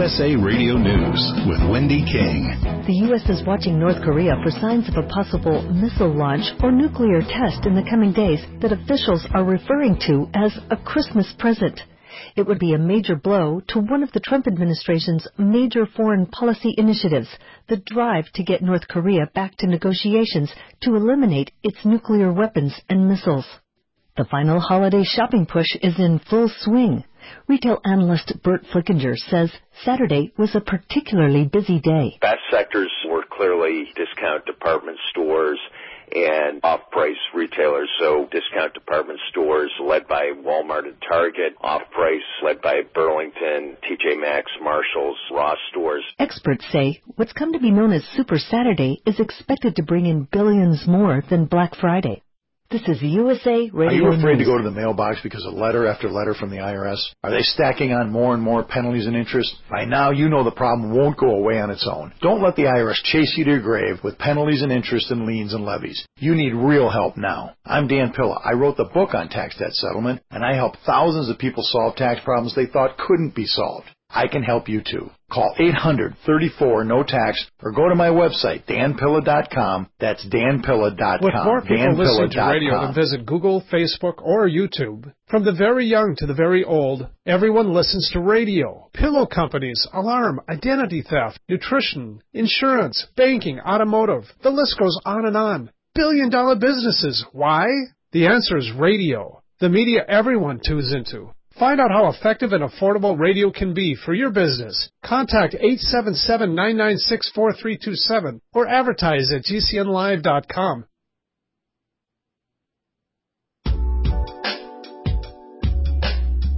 USA Radio News with Wendy King. The U.S. is watching North Korea for signs of a possible missile launch or nuclear test in the coming days that officials are referring to as a Christmas present. It would be a major blow to one of the Trump administration's major foreign policy initiatives, the drive to get North Korea back to negotiations to eliminate its nuclear weapons and missiles. The final holiday shopping push is in full swing. Retail analyst Bert Flickinger says Saturday was a particularly busy day. Best sectors were clearly discount department stores and off-price retailers, so discount department stores led by Walmart and Target, off-price led by Burlington, TJ Maxx, Marshalls, Ross stores. Experts say what's come to be known as Super Saturday is expected to bring in billions more than Black Friday. This is USA Radio Are you afraid News. to go to the mailbox because of letter after letter from the IRS? Are they stacking on more and more penalties and interest? By now, you know the problem won't go away on its own. Don't let the IRS chase you to your grave with penalties and interest and liens and levies. You need real help now. I'm Dan Pilla. I wrote the book on tax debt settlement, and I help thousands of people solve tax problems they thought couldn't be solved. I can help you too. Call 800-34-NO-TAX or go to my website, danpilla.com. That's danpilla.com. With more people listening to radio than visit Google, Facebook, or YouTube, from the very young to the very old, everyone listens to radio. Pillow companies, alarm, identity theft, nutrition, insurance, banking, automotive. The list goes on and on. Billion-dollar businesses. Why? The answer is radio. The media everyone tunes into. Find out how effective and affordable radio can be for your business. Contact 877-996-4327 or advertise at gcnlive.com.